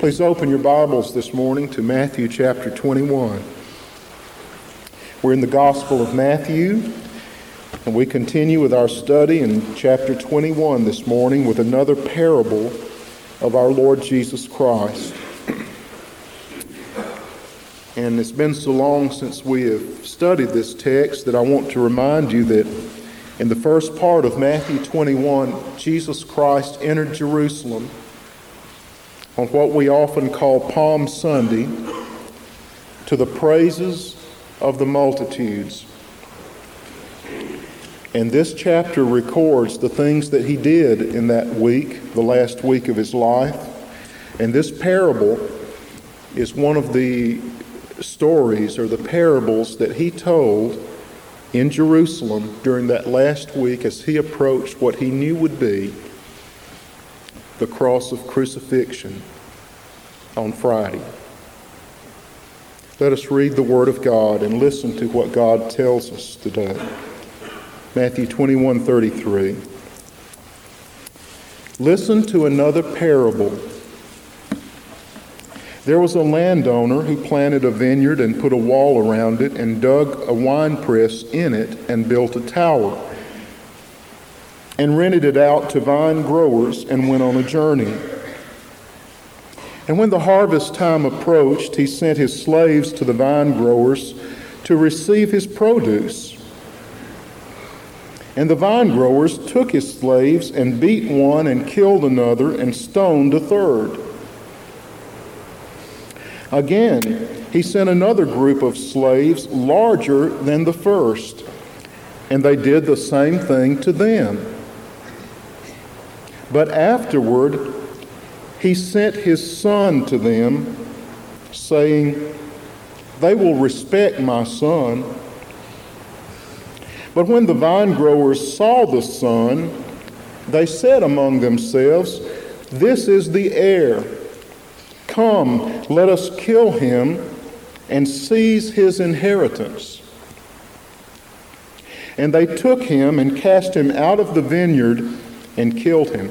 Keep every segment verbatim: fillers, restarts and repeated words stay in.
Please open your Bibles this morning to Matthew chapter twenty-one. We're in the Gospel of Matthew, and we continue with our study in chapter twenty-one this morning with another parable of our Lord Jesus Christ. And it's been so long since we have studied this text that I want to remind you that in the first part of Matthew twenty-one, Jesus Christ entered Jerusalem on what we often call Palm Sunday to the praises of the multitudes. And this chapter records the things that he did in that week, the last week of his life. And this parable is one of the stories or the parables that he told in Jerusalem during that last week as he approached what he knew would be the cross of crucifixion on Friday. Let us read the Word of God and listen to what God tells us today. Matthew twenty-one thirty-three. Listen to another parable. There was a landowner who planted a vineyard and put a wall around it and dug a winepress in it and built a tower and rented it out to vine growers and went on a journey. And when the harvest time approached, he sent his slaves to the vine growers to receive his produce. And the vine growers took his slaves and beat one and killed another and stoned a third. Again, he sent another group of slaves larger than the first, and they did the same thing to them. But afterward, he sent his son to them, saying, "They will respect my son." But when the vine growers saw the son, they said among themselves, "This is the heir. Come, let us kill him and seize his inheritance." And they took him and cast him out of the vineyard and killed him.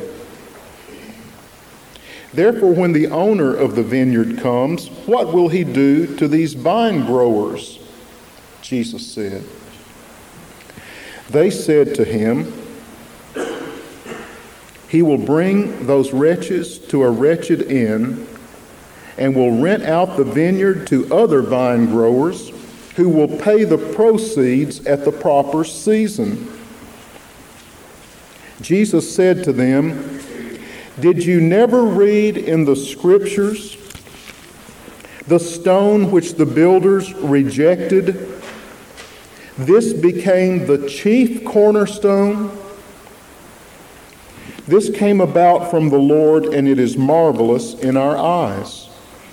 Therefore, when the owner of the vineyard comes, what will he do to these vine growers? Jesus said. They said to him, "He will bring those wretches to a wretched end and will rent out the vineyard to other vine growers who will pay the proceeds at the proper season." Jesus said to them, "Did you never read in the Scriptures, the stone which the builders rejected, this became the chief cornerstone? This came about from the Lord, and it is marvelous in our eyes.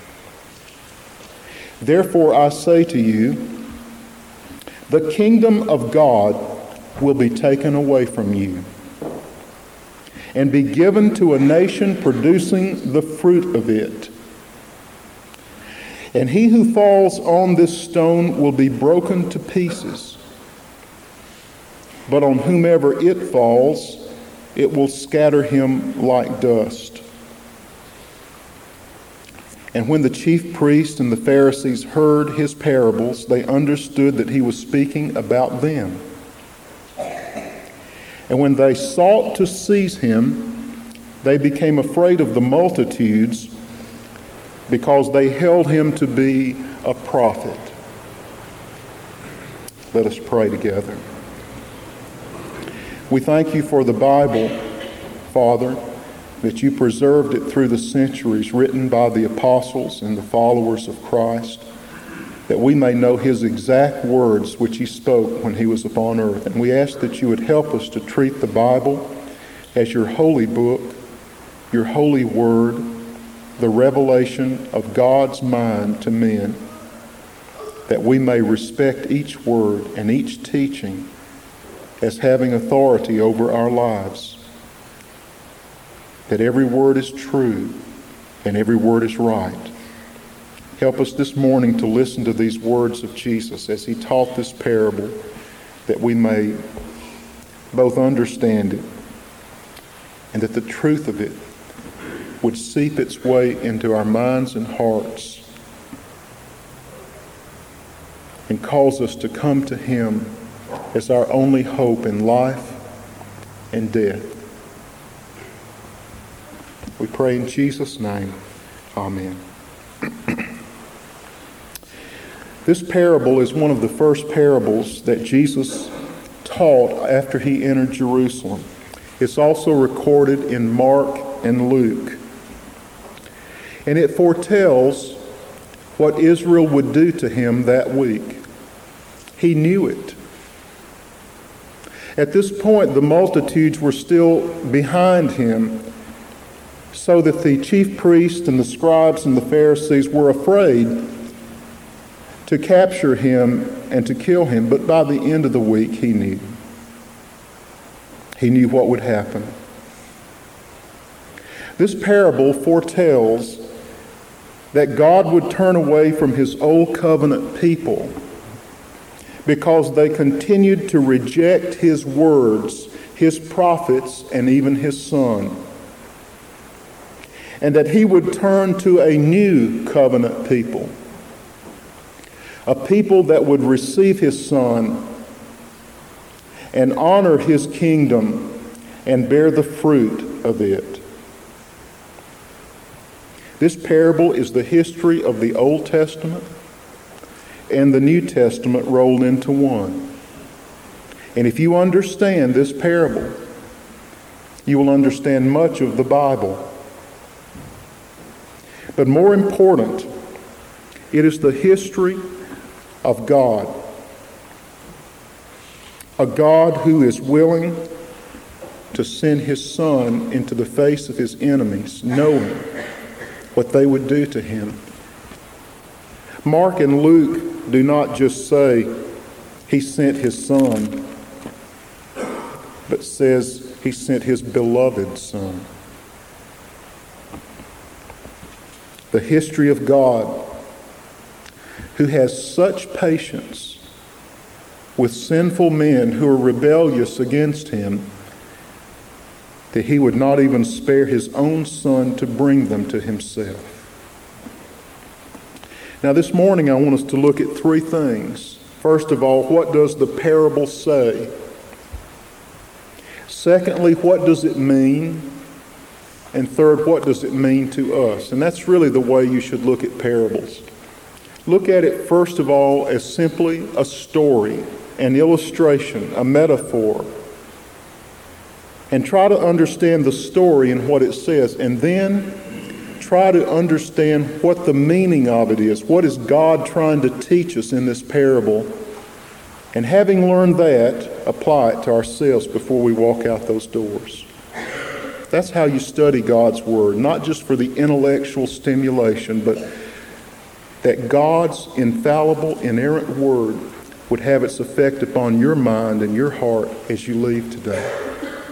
Therefore I say to you, the kingdom of God will be taken away from you and be given to a nation producing the fruit of it. And he who falls on this stone will be broken to pieces, but on whomever it falls, it will scatter him like dust." And when the chief priests and the Pharisees heard his parables, they understood that he was speaking about them. And when they sought to seize him, they became afraid of the multitudes because they held him to be a prophet. Let us pray together. We thank you for the Bible, Father, that you preserved it through the centuries, written by the apostles and the followers of Christ, that we may know his exact words which he spoke when he was upon earth. And we ask that you would help us to treat the Bible as your holy book, your holy word, the revelation of God's mind to men, that we may respect each word and each teaching as having authority over our lives, that every word is true and every word is right. Help us this morning to listen to these words of Jesus as he taught this parable, that we may both understand it and that the truth of it would seep its way into our minds and hearts and cause us to come to him as our only hope in life and death. We pray in Jesus' name. Amen. This parable is one of the first parables that Jesus taught after he entered Jerusalem. It's also recorded in Mark and Luke. And it foretells what Israel would do to him that week. He knew it. At this point, the multitudes were still behind him, so that the chief priests and the scribes and the Pharisees were afraid to capture him and to kill him. But by the end of the week, he knew. He knew what would happen. This parable foretells that God would turn away from his old covenant people because they continued to reject his words, his prophets, and even his Son. And that he would turn to a new covenant people, a people that would receive his Son and honor his kingdom and bear the fruit of it. This parable is the history of the Old Testament and the New Testament rolled into one. And if you understand this parable, you will understand much of the Bible. But more important, it is the history of God. A God who is willing to send his Son into the face of his enemies, knowing what they would do to him. Mark and Luke do not just say he sent his Son, but says he sent his beloved Son. The history of God, who has such patience with sinful men who are rebellious against him, that he would not even spare his own Son to bring them to himself. Now this morning I want us to look at three things. First of all, what does the parable say? Secondly, what does it mean? And third, what does it mean to us? And that's really the way you should look at parables. Look at it, first of all, as simply a story, an illustration, a metaphor. And try to understand the story and what it says. And then try to understand what the meaning of it is. What is God trying to teach us in this parable? And having learned that, apply it to ourselves before we walk out those doors. That's how you study God's Word, not just for the intellectual stimulation, but that God's infallible, inerrant Word would have its effect upon your mind and your heart as you leave today.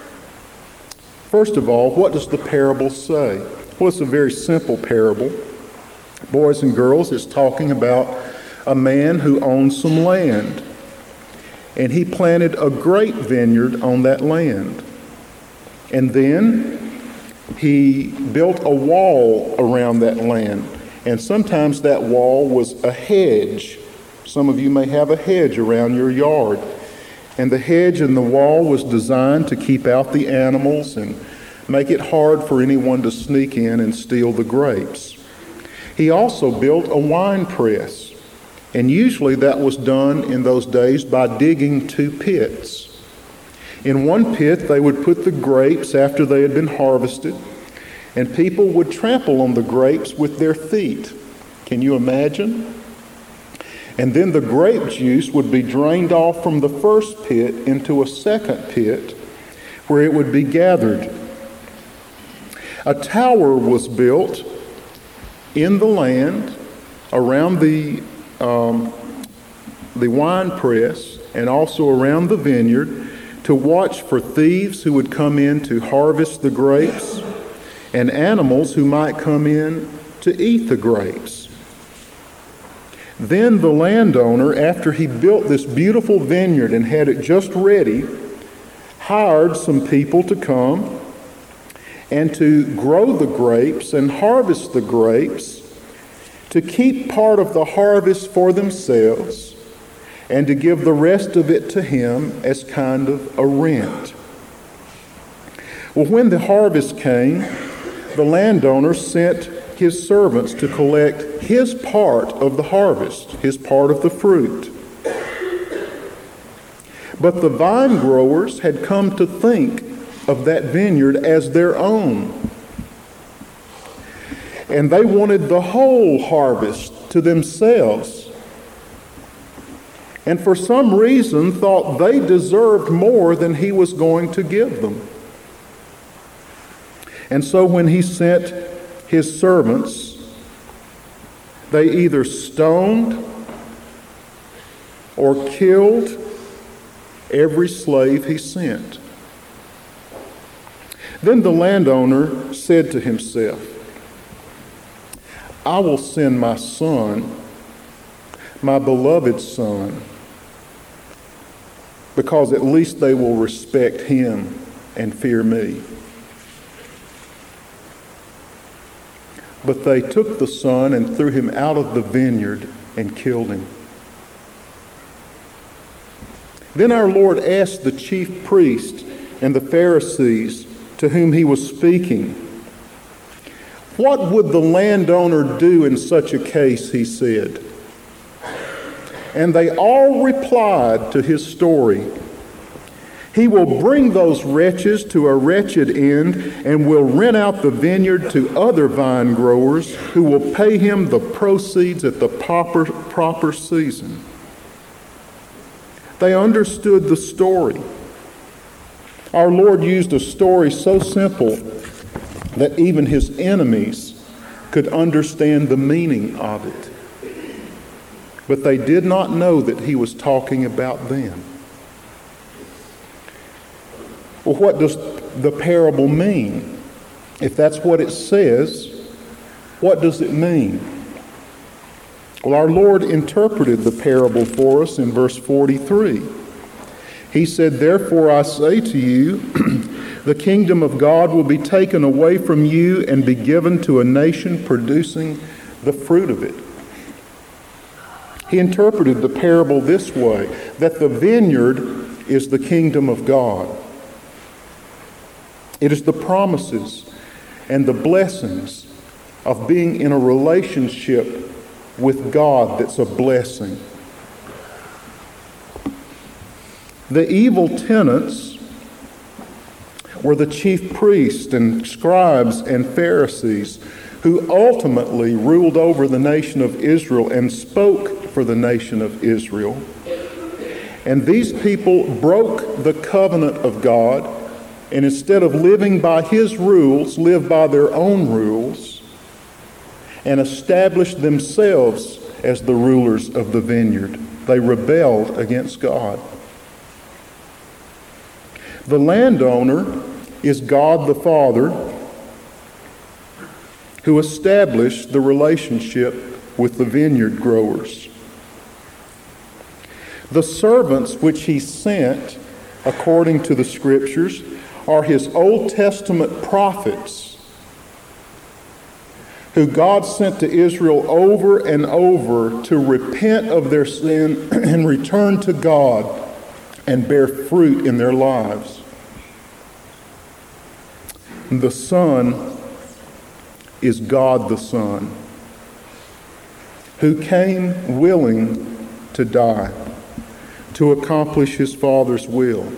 First of all, what does the parable say? Well, it's a very simple parable. Boys and girls, it's talking about a man who owned some land. And he planted a grape vineyard on that land. And then he built a wall around that land. And sometimes that wall was a hedge. Some of you may have a hedge around your yard. And the hedge and the wall was designed to keep out the animals and make it hard for anyone to sneak in and steal the grapes. He also built a wine press. And usually that was done in those days by digging two pits. In one pit, they would put the grapes after they had been harvested, and people would trample on the grapes with their feet. Can you imagine? And then the grape juice would be drained off from the first pit into a second pit where it would be gathered. A tower was built in the land around the, um, the wine press and also around the vineyard to watch for thieves who would come in to harvest the grapes and animals who might come in to eat the grapes. Then the landowner, after he built this beautiful vineyard and had it just ready, hired some people to come and to grow the grapes and harvest the grapes, to keep part of the harvest for themselves, and to give the rest of it to him as kind of a rent. Well, when the harvest came, the landowner sent his servants to collect his part of the harvest, his part of the fruit. But the vine growers had come to think of that vineyard as their own. And they wanted the whole harvest to themselves. And for some reason thought they deserved more than he was going to give them. And so when he sent his servants, they either stoned or killed every slave he sent. Then the landowner said to himself, I will send my son, my beloved son, because at least they will respect him and fear me. But they took the son and threw him out of the vineyard and killed him. Then our Lord asked the chief priests and the Pharisees to whom he was speaking, what would the landowner do in such a case, he said. And they all replied to his story. He will bring those wretches to a wretched end and will rent out the vineyard to other vine growers who will pay him the proceeds at the proper, proper season. They understood the story. Our Lord used a story so simple that even his enemies could understand the meaning of it. But they did not know that he was talking about them. Well, what does the parable mean? If that's what it says, what does it mean? Well, our Lord interpreted the parable for us in verse forty-three. He said, therefore I say to you, the kingdom of God will be taken away from you and be given to a nation producing the fruit of it. He interpreted the parable this way, that the vineyard is the kingdom of God. It is the promises and the blessings of being in a relationship with God that's a blessing. The evil tenants were the chief priests and scribes and Pharisees who ultimately ruled over the nation of Israel and spoke for the nation of Israel. And these people broke the covenant of God, and instead of living by his rules, lived by their own rules and established themselves as the rulers of the vineyard. They rebelled against God. The landowner is God the Father, who established the relationship with the vineyard growers. The servants which he sent, according to the Scriptures, are his Old Testament prophets, who God sent to Israel over and over to repent of their sin and return to God and bear fruit in their lives. The Son is God the Son, who came willing to die to accomplish his Father's will.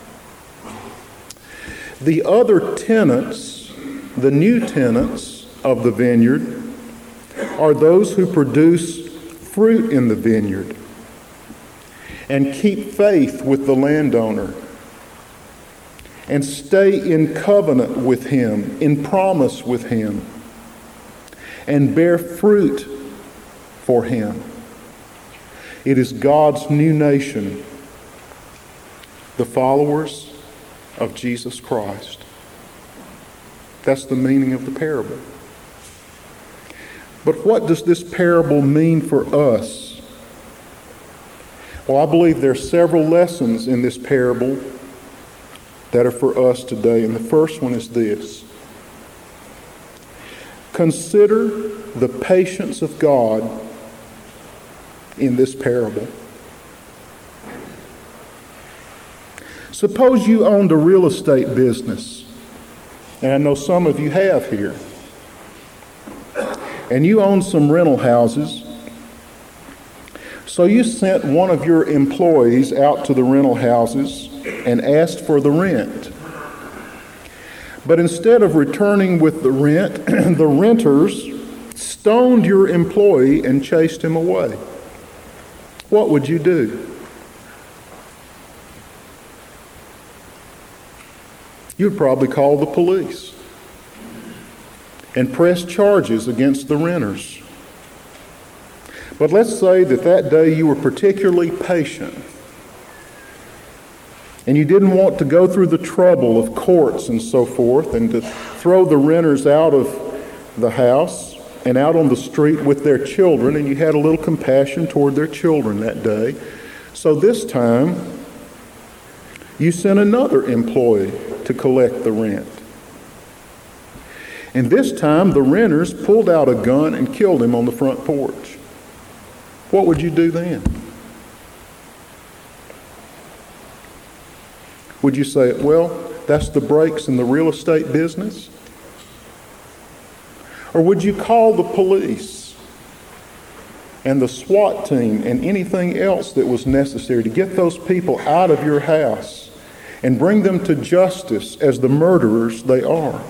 The other tenants, the new tenants of the vineyard, are those who produce fruit in the vineyard and keep faith with the landowner and stay in covenant with him, in promise with him, and bear fruit for him. It is God's new nation, the followers of Jesus Christ. That's the meaning of the parable. But what does this parable mean for us? Well, I believe there are several lessons in this parable that are for us today. And the first one is this: Consider the patience of God in this parable. Suppose you owned a real estate business, and I know some of you have here, and you own some rental houses. So you sent one of your employees out to the rental houses and asked for the rent. But instead of returning with the rent, the renters stoned your employee and chased him away. What would you do? You'd probably call the police and press charges against the renters. But let's say that that day you were particularly patient and you didn't want to go through the trouble of courts and so forth and to throw the renters out of the house and out on the street with their children, and you had a little compassion toward their children that day. So this time, you sent another employee to collect the rent. And this time, the renters pulled out a gun and killed him on the front porch. What would you do then? Would you say, well, that's the breaks in the real estate business? Or would you call the police and the SWAT team and anything else that was necessary to get those people out of your house and bring them to justice as the murderers they are?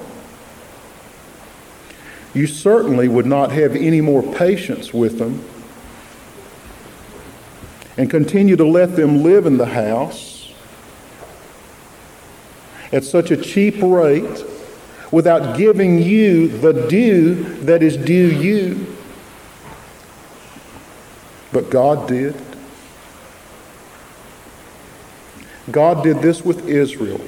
You certainly would not have any more patience with them and continue to let them live in the house at such a cheap rate without giving you the due that is due you. But God did. God did this with Israel.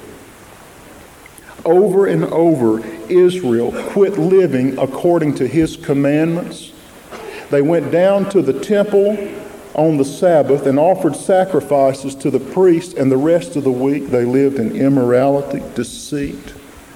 Over and over, Israel quit living according to His commandments. They went down to the temple on the Sabbath and offered sacrifices to the priest, and the rest of the week they lived in immorality, deceit,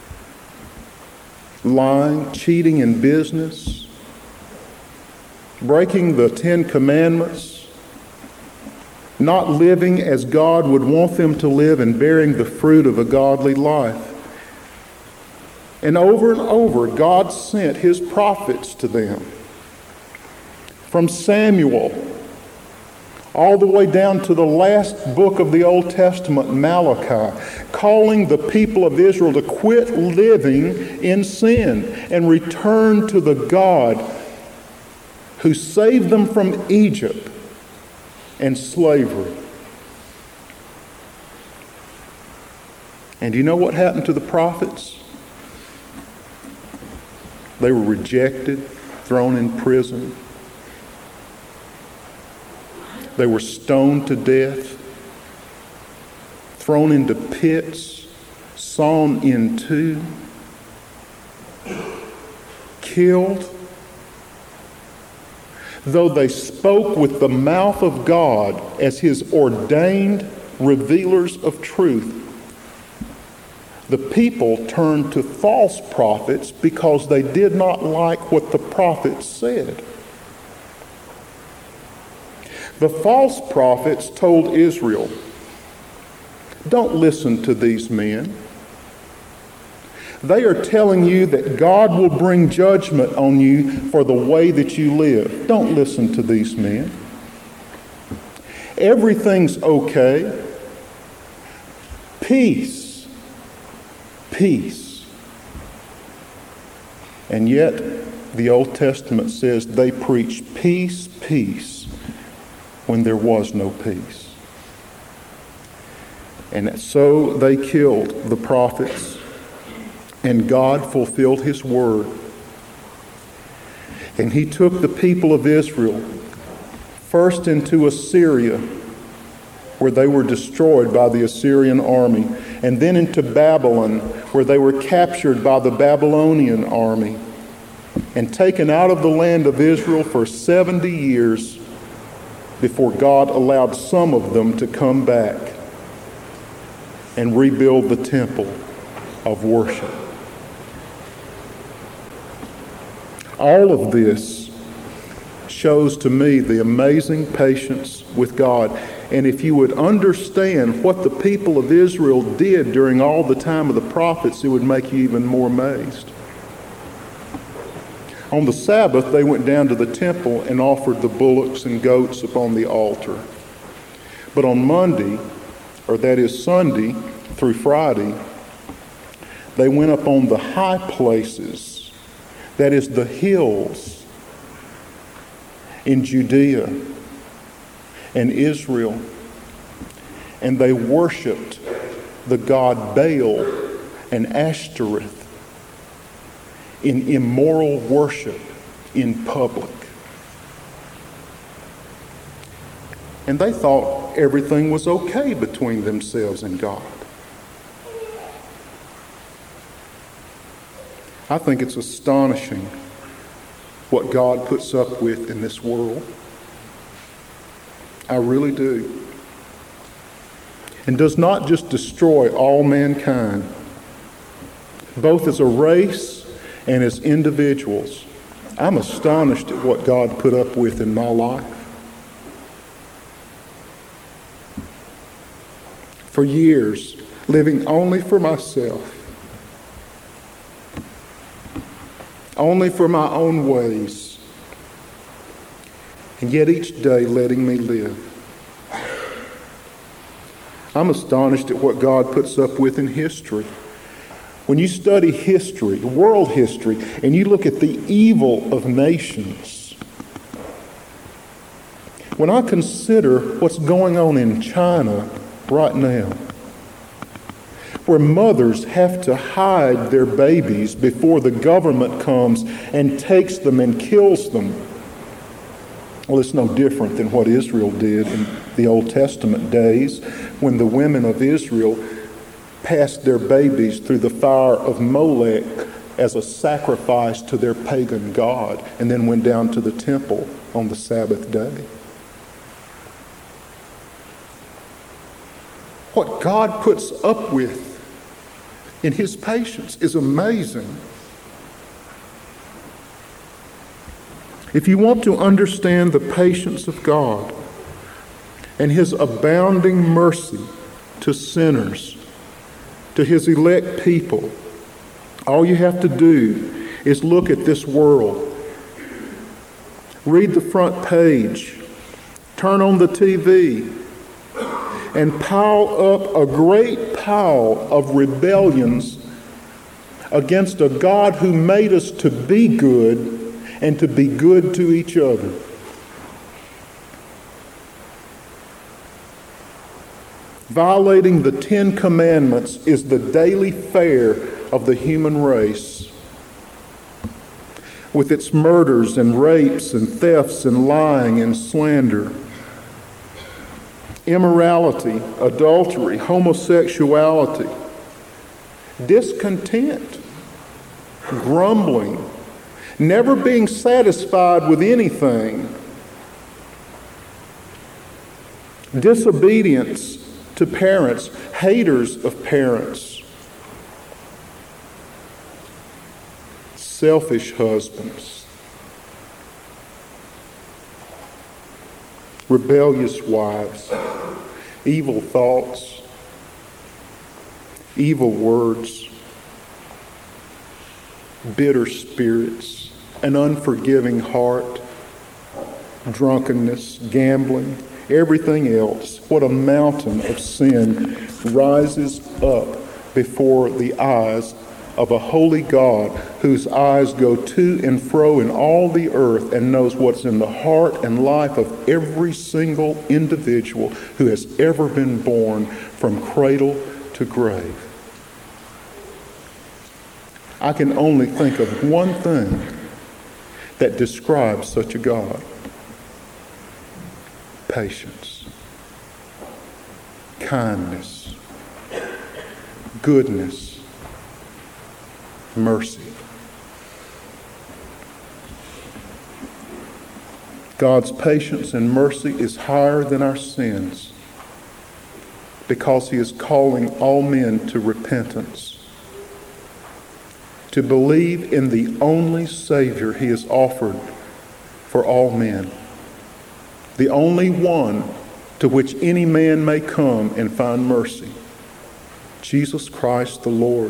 lying, cheating in business, breaking the Ten Commandments, not living as God would want them to live and bearing the fruit of a godly life. And over and over, God sent His prophets to them. From Samuel all the way down to the last book of the Old Testament, Malachi, calling the people of Israel to quit living in sin and return to the God who saved them from Egypt and slavery. And do you know what happened to the prophets? They were rejected, thrown in prison. They were stoned to death, thrown into pits, sawn in two, killed. Though they spoke with the mouth of God as His ordained revealers of truth, the people turned to false prophets because they did not like what the prophets said. The false prophets told Israel, don't listen to these men. They are telling you that God will bring judgment on you for the way that you live. Don't listen to these men. Everything's okay. Peace. Peace. And yet, the Old Testament says they preached peace, peace, when there was no peace. And so they killed the prophets, and God fulfilled His word. And He took the people of Israel first into Assyria, where they were destroyed by the Assyrian army, and then into Babylon, where they were captured by the Babylonian army and taken out of the land of Israel for seventy years before God allowed some of them to come back and rebuild the temple of worship. All of this shows to me the amazing patience with God. And if you would understand what the people of Israel did during all the time of the prophets, it would make you even more amazed. On the Sabbath, they went down to the temple and offered the bullocks and goats upon the altar. But on Monday, or that is Sunday through Friday, they went up on the high places, that is the hills in Judea and Israel, and they worshiped the god Baal and Ashtoreth in immoral worship in public. And they thought everything was okay between themselves and God. I think it's astonishing what God puts up with in this world. I really do. And does not just destroy all mankind, both as a race and as individuals. I'm astonished at what God put up with in my life. For years, living only for myself, only for my own ways, and yet each day letting me live. I'm astonished at what God puts up with in history. When you study history, world history, and you look at the evil of nations, when I consider what's going on in China right now, where mothers have to hide their babies before the government comes and takes them and kills them. Well, it's no different than what Israel did in the Old Testament days when the women of Israel passed their babies through the fire of Molech as a sacrifice to their pagan god, and then went down to the temple on the Sabbath day. What God puts up with in his patience is amazing. If you want to understand the patience of God and his abounding mercy to sinners, to his elect people, all you have to do is look at this world. Read the front page. Turn on the T V. And pile up a great pile of rebellions against a God who made us to be good and to be good to each other. Violating the Ten Commandments is the daily fare of the human race, with its murders and rapes and thefts and lying and slander, immorality, adultery, homosexuality, discontent, grumbling, never being satisfied with anything, disobedience to parents, haters of parents, selfish husbands, rebellious wives, evil thoughts, evil words, bitter spirits, an unforgiving heart, drunkenness, gambling, everything else. What a mountain of sin rises up before the eyes of a holy God whose eyes go to and fro in all the earth and knows what's in the heart and life of every single individual who has ever been born from cradle to grave. I can only think of one thing that describes such a God: patience, kindness, goodness, mercy. God's patience and mercy is higher than our sins because he is calling all men to repentance, to believe in the only Savior he has offered for all men, the only one to which any man may come and find mercy, Jesus Christ the Lord.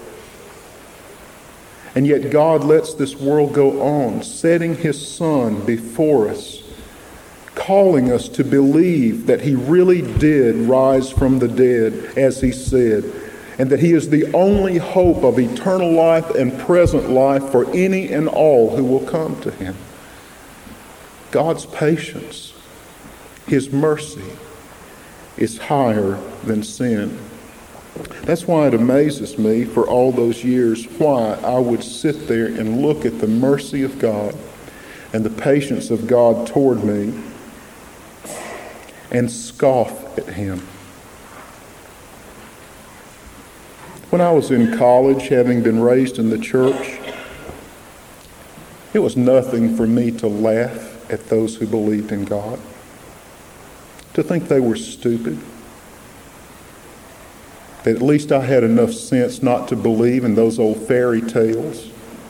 And yet God lets this world go on, setting his Son before us, calling us to believe that he really did rise from the dead, as he said, and that he is the only hope of eternal life and present life for any and all who will come to him. God's patience, his mercy, is higher than sin. That's why it amazes me for all those years why I would sit there and look at the mercy of God and the patience of God toward me and scoff at him. When I was in college, having been raised in the church, it was nothing for me to laugh at those who believed in God, to think they were stupid, that at least I had enough sense not to believe in those old fairy tales,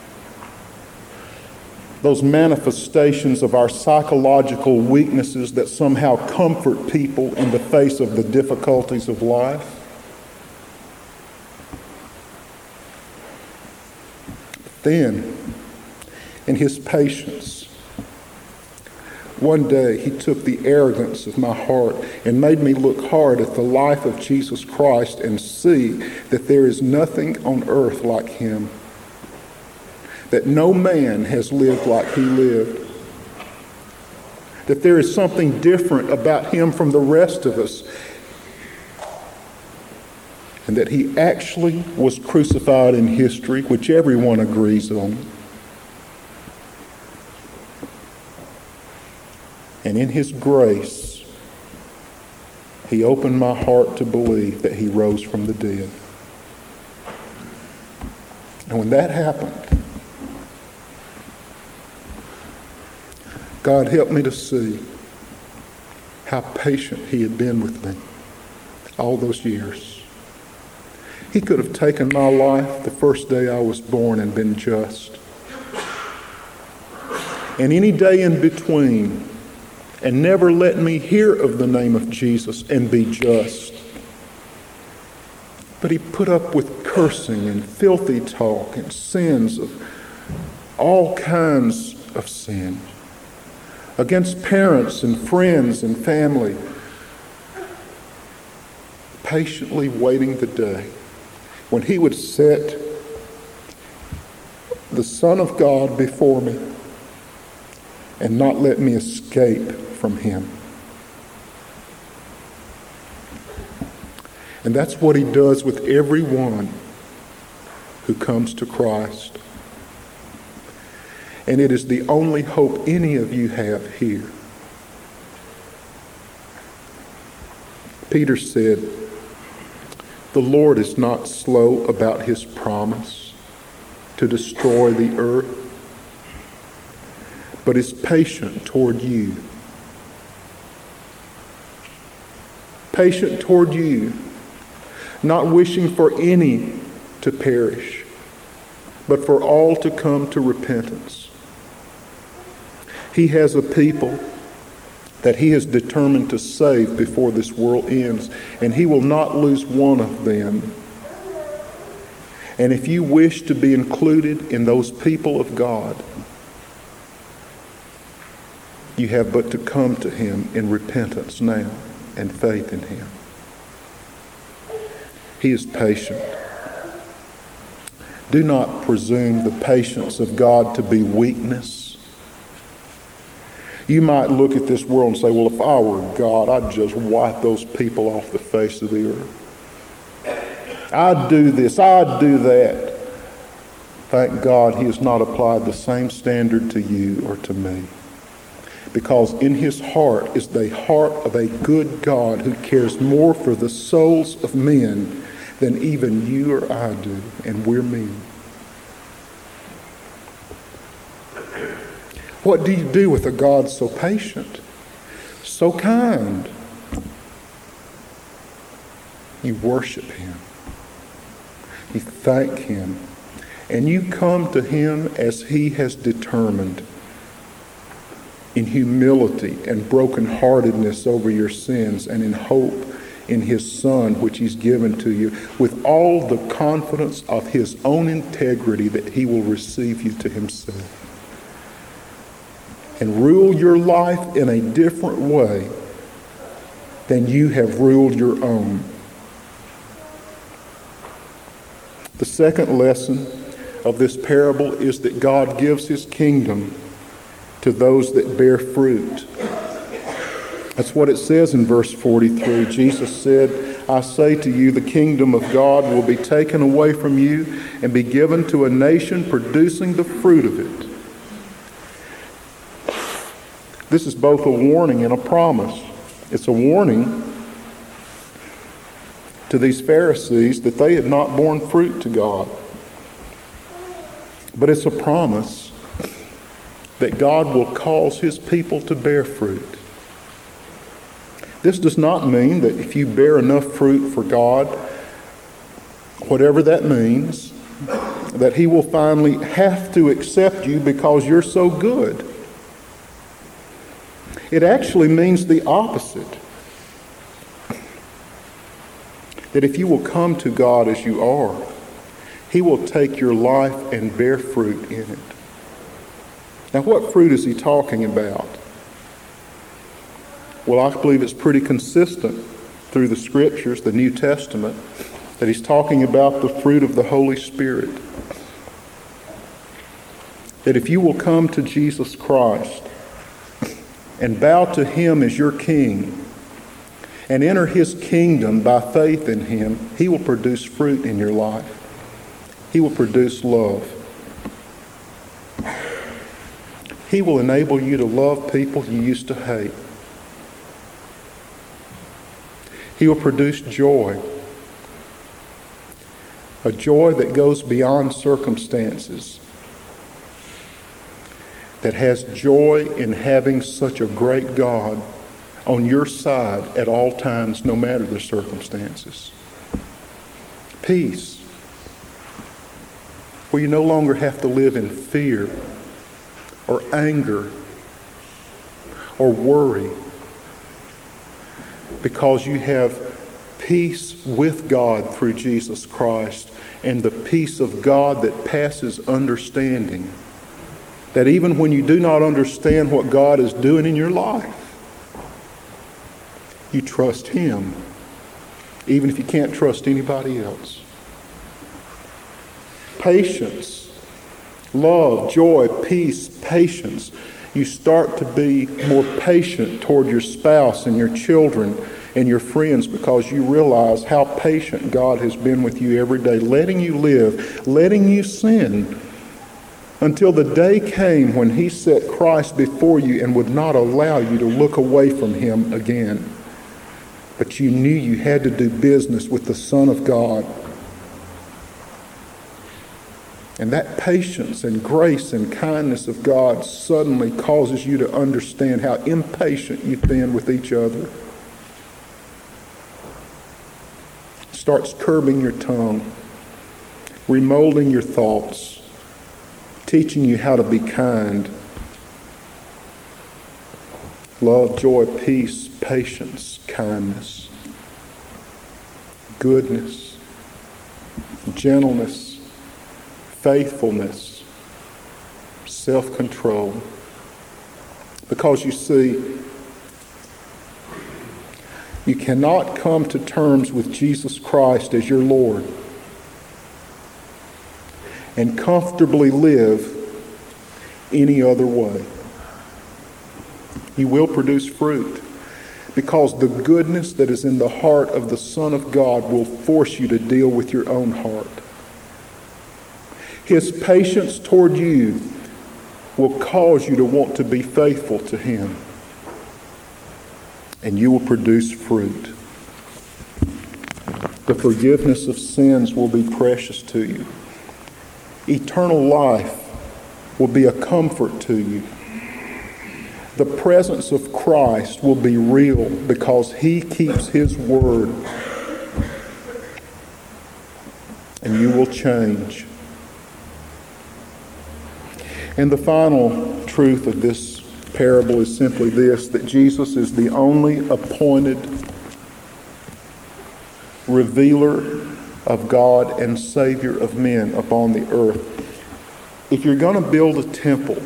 those manifestations of our psychological weaknesses that somehow comfort people in the face of the difficulties of life. Then, in his patience, one day he took the arrogance of my heart and made me look hard at the life of Jesus Christ and see that there is nothing on earth like him, that no man has lived like he lived, that there is something different about him from the rest of us, and that he actually was crucified in history, which everyone agrees on. And in his grace, he opened my heart to believe that he rose from the dead. And when that happened, God helped me to see how patient he had been with me all those years. He could have taken my life the first day I was born and been just. And any day in between, and never let me hear of the name of Jesus and be just. But he put up with cursing and filthy talk and sins of all kinds of sin against parents and friends and family, patiently waiting the day when he would set the Son of God before me and not let me escape from him. And that's what he does with everyone who comes to Christ. And it is the only hope any of you have here. Peter said, "The Lord is not slow about his promise to destroy the earth, but is patient toward you." Patient toward you, not wishing for any to perish, but for all to come to repentance. He has a people that he is determined to save before this world ends, and he will not lose one of them. And if you wish to be included in those people of God, you have but to come to him in repentance now and faith in him. He is patient. Do not presume the patience of God to be weakness. You might look at this world and say, well, if I were God, I'd just wipe those people off the face of the earth. I'd do this, I'd do that. Thank God he has not applied the same standard to you or to me. Because in his heart is the heart of a good God who cares more for the souls of men than even you or I do, and we're men. What do you do with a God so patient, so kind? You worship him. You thank him. and you come to him as he has determined, in humility and brokenheartedness over your sins, and in hope in his Son, which he's given to you, with all the confidence of his own integrity that he will receive you to himself and rule your life in a different way than you have ruled your own. The second lesson of this parable is that God gives his kingdom to those that bear fruit. That's what it says in verse forty-three. Jesus said, I say to you, the kingdom of God will be taken away from you and be given to a nation producing the fruit of it. This is both a warning and a promise. It's a warning to these Pharisees that they had not borne fruit to God. But it's a promise that God will cause his people to bear fruit. This does not mean that if you bear enough fruit for God, whatever that means, that he will finally have to accept you because you're so good. It actually means the opposite. That if you will come to God as you are, he will take your life and bear fruit in it. Now, what fruit is he talking about? Well, I believe it's pretty consistent through the Scriptures, the New Testament, that he's talking about the fruit of the Holy Spirit. That if you will come to Jesus Christ and bow to him as your King and enter his kingdom by faith in him, he will produce fruit in your life. He will produce love. He will enable you to love people you used to hate. He will produce joy. A joy that goes beyond circumstances. That has joy in having such a great God on your side at all times, no matter the circumstances. Peace, where you no longer have to live in fear or anger or worry, because you have peace with God through Jesus Christ, and the peace of God that passes understanding. That even when you do not understand what God is doing in your life, you trust him, even if you can't trust anybody else. Patience, love, joy, peace, patience. You start to be more patient toward your spouse and your children and your friends because you realize how patient God has been with you every day, letting you live, letting you sin, until the day came when he set Christ before you and would not allow you to look away from him again. But you knew you had to do business with the Son of God. And that patience and grace and kindness of God suddenly causes you to understand how impatient you've been with each other. Starts curbing your tongue, remolding your thoughts, teaching you how to be kind. Love, joy, peace, patience, kindness, goodness, gentleness, faithfulness, self-control. Because you see, you cannot come to terms with Jesus Christ as your Lord and comfortably live any other way. You will produce fruit because the goodness that is in the heart of the Son of God will force you to deal with your own heart. His patience toward you will cause you to want to be faithful to him, and you will produce fruit. The forgiveness of sins will be precious to you. Eternal life will be a comfort to you. The presence of Christ will be real because he keeps his word. And you will change. And the final truth of this parable is simply this, that Jesus is the only appointed revealer of God and Savior of men upon the earth. If you're going to build a temple,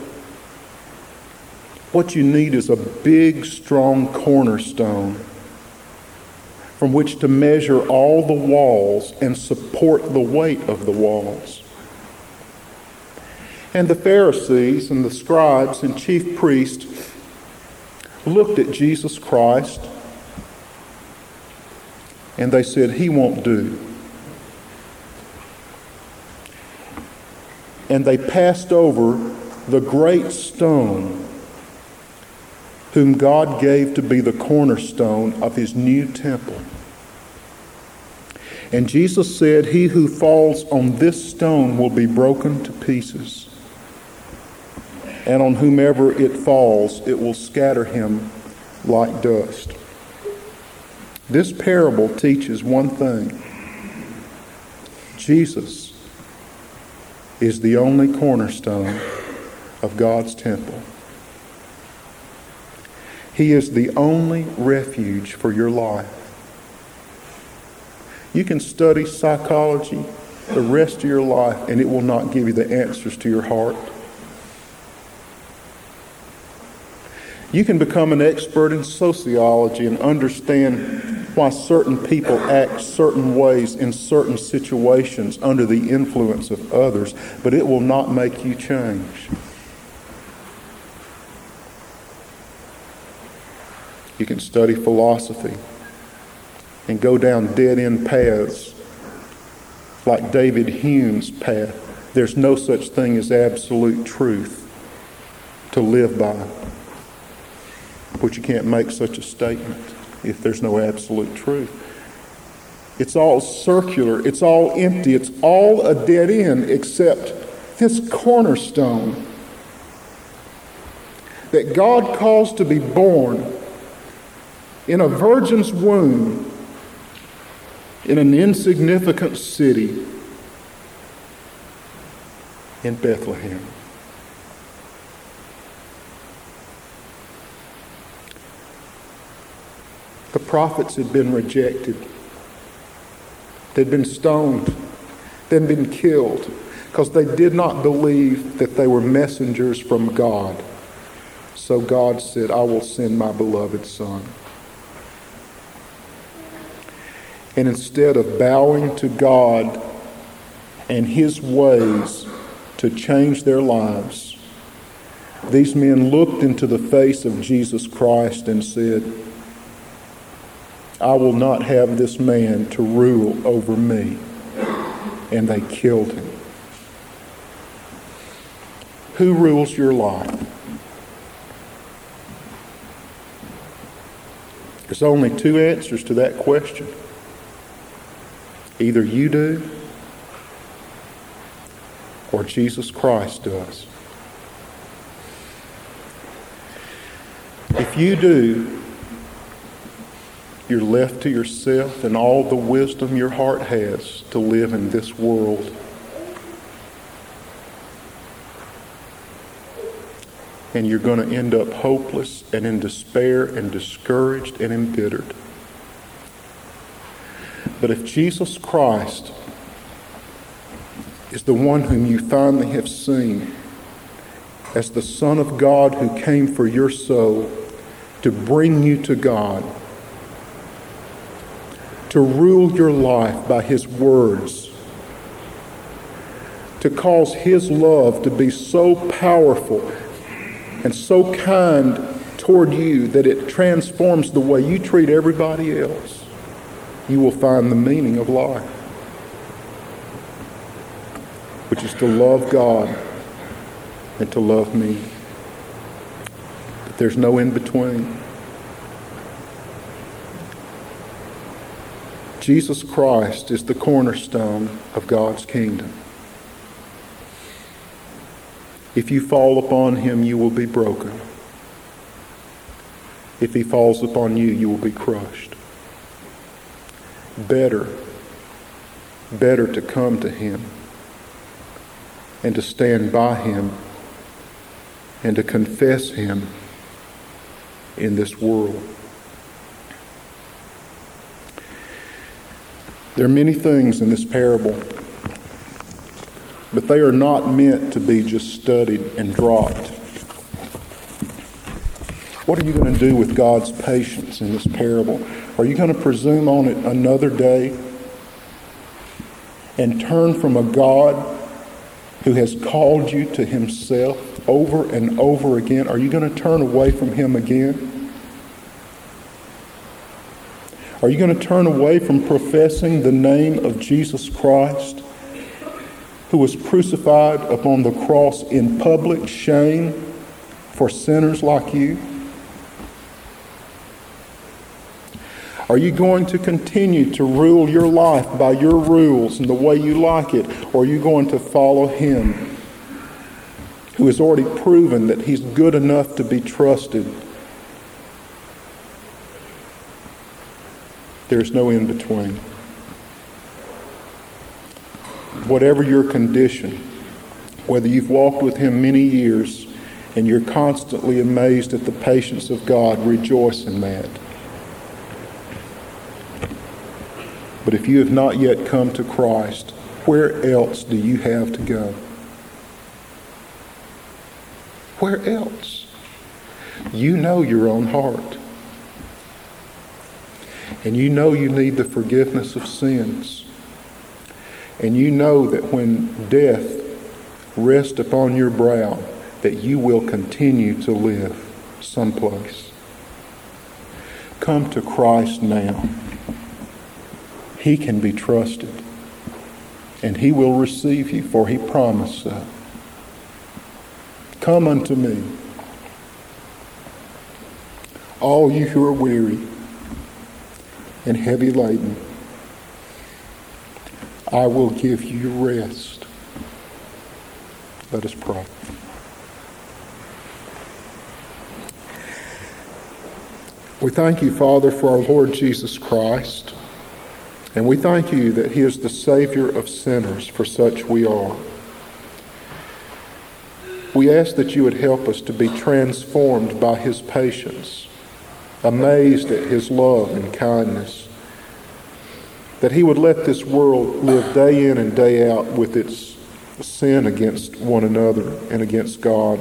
what you need is a big, strong cornerstone from which to measure all the walls and support the weight of the walls. And the Pharisees and the scribes and chief priests looked at Jesus Christ and they said, "He won't do." And they passed over the great stone whom God gave to be the cornerstone of his new temple. And Jesus said, "He who falls on this stone will be broken to pieces. And on whomever it falls, it will scatter him like dust." This parable teaches one thing. Jesus is the only cornerstone of God's temple. He is the only refuge for your life. You can study psychology the rest of your life and it will not give you the answers to your heart. You can become an expert in sociology and understand why certain people act certain ways in certain situations under the influence of others, but it will not make you change. You can study philosophy and go down dead-end paths like David Hume's path. There's no such thing as absolute truth to live by. But you can't make such a statement if there's no absolute truth. It's all circular. It's all empty. It's all a dead end except this cornerstone that God caused to be born in a virgin's womb in an insignificant city in Bethlehem. The prophets had been rejected. They'd been stoned. They'd been killed because they did not believe that they were messengers from God. So God said, "I will send my beloved Son." And instead of bowing to God and his ways to change their lives, these men looked into the face of Jesus Christ and said, "I will not have this man to rule over me." And they killed him. Who rules your life? There's only two answers to that question. Either you do or Jesus Christ does. If you do, you're left to yourself and all the wisdom your heart has to live in this world. And you're going to end up hopeless and in despair and discouraged and embittered. But if Jesus Christ is the one whom you finally have seen as the Son of God who came for your soul to bring you to God, to rule your life by his words, to cause his love to be so powerful and so kind toward you that it transforms the way you treat everybody else, you will find the meaning of life, which is to love God and to love me. But there's no in between. Jesus Christ is the cornerstone of God's kingdom. If you fall upon him, you will be broken. If he falls upon you, you will be crushed. Better, better to come to him and to stand by him and to confess him in this world. There are many things in this parable, but they are not meant to be just studied and dropped. What are you going to do with God's patience in this parable? Are you going to presume on it another day and turn from a God who has called you to himself over and over again? Are you going to turn away from him again? Are you going to turn away from professing the name of Jesus Christ, who was crucified upon the cross in public shame for sinners like you? Are you going to continue to rule your life by your rules and the way you like it? Or are you going to follow him who has already proven that he's good enough to be trusted? There's no in between. Whatever your condition, whether you've walked with him many years and you're constantly amazed at the patience of God, rejoice in that. But if you have not yet come to Christ, where else do you have to go? Where else? You know your own heart. And you know you need the forgiveness of sins. And you know that when death rests upon your brow, that you will continue to live someplace. Come to Christ now. He can be trusted, and he will receive you, for he promised so. Come unto me, all you who are weary and heavy laden. I will give you rest. Let us pray. We thank you, Father, for our Lord Jesus Christ. And we thank you that he is the Savior of sinners, for such we are. We ask that you would help us to be transformed by his patience, amazed at his love and kindness, that he would let this world live day in and day out with its sin against one another and against God,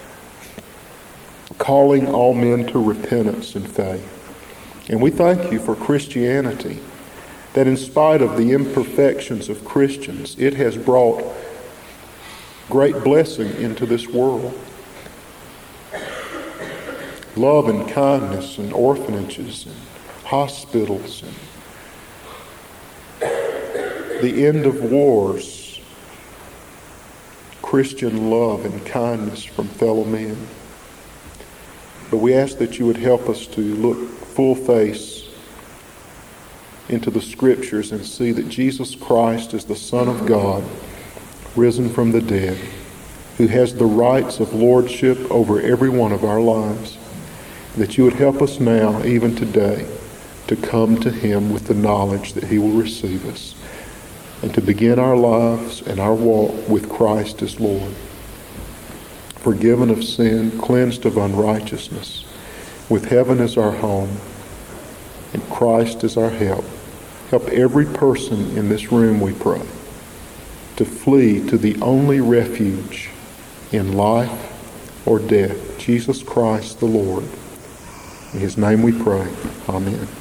calling all men to repentance and faith. And we thank you for Christianity, that in spite of the imperfections of Christians, it has brought great blessing into this world. Love and kindness and orphanages and hospitals and the end of wars, Christian love and kindness from fellow men. But we ask that you would help us to look full face into the Scriptures and see that Jesus Christ is the Son of God, risen from the dead, who has the rights of lordship over every one of our lives. That you would help us now, even today, to come to him with the knowledge that he will receive us, and to begin our lives and our walk with Christ as Lord, forgiven of sin, cleansed of unrighteousness, with heaven as our home, and Christ as our help. Help every person in this room, we pray, to flee to the only refuge in life or death, Jesus Christ the Lord. In his name we pray. Amen.